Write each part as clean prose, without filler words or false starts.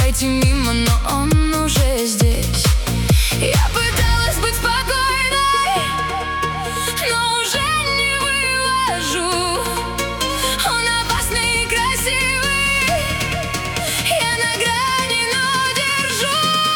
пройти мимо, но он уже здесь. Я пыталась быть спокойной, но уже не вывожу. Он опасный и красивый, я на грани, но держу.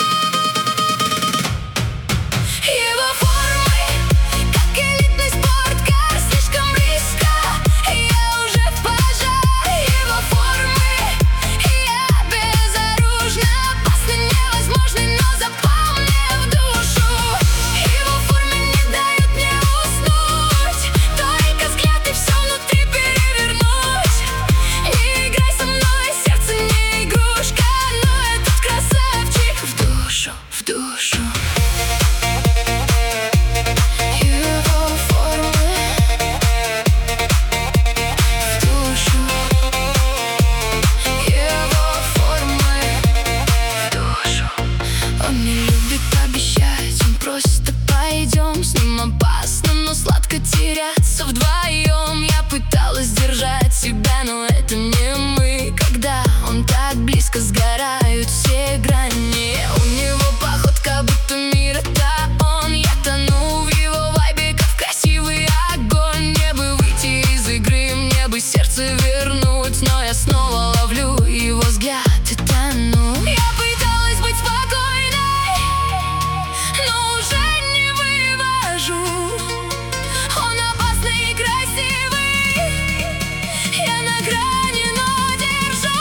Его формы, как элитный спорткар, слишком близко, я уже в пожаре. Его формы, я безоружна, опасный, невозможный, но запал мне в душу. Его формы не дают мне уснуть, только взгляд и все внутри перевернуть. Не играй со мной, сердце не игрушка, но этот красавчик в душу, в душу. Его формы в душу, его формы в душу. Он не любит обещать, он просит, пойдем. С ним опасно, но сладко теряться вдвоем. Я пыталась держать себя, но это не мы. Когда он так близко, сгорают все грани. У него походка, будто мир это он. Я тону в его вайбе, как в красивый огонь. Мне бы выйти из игры, мне бы сердце вернуть, но я снова ловлю его взгляд и тону. Я пыталась быть спокойной, но уже не вывожу. Он опасный и красивый, я на грани, но держу.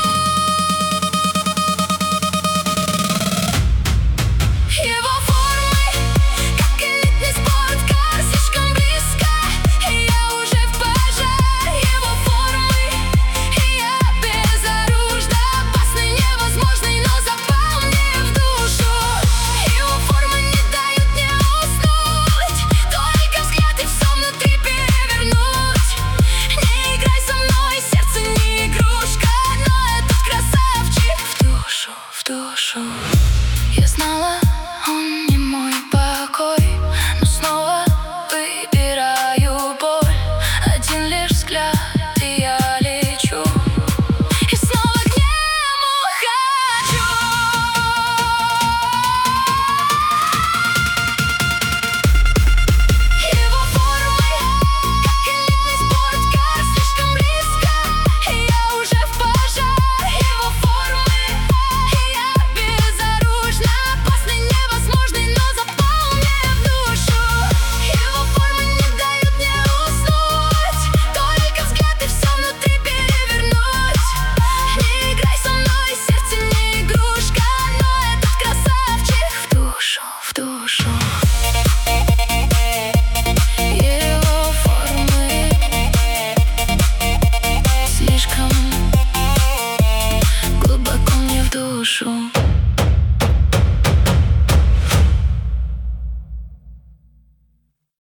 Его формы, как элитный спорткар, слишком близко, я уже в пожаре. Его формы, я безоружна, опасный, невозможный, но запал мне в душу. Его формы не дают мне уснуть, только взгляд и все внутри перевернуть. Не играй со мной, сердце не игрушка, но этот красавчик в душу, в душу. Я знала, он не мой покой, но снова выбираю боль. Один лишь взгляд, и я лечу, и снова к нему хочу. Его формы, как элитный спорткар, слишком близко, я уже в пожаре. Его формы, я безоружна, опасный, невозможный, но запал мне в душу. Его формы не дают мне уснуть, только взгляд и все внутри перевернуть. Не играй со мной, сердце не игрушка, но этот красавчик в душу, в душу. Его формы слишком глубоко мне в душу.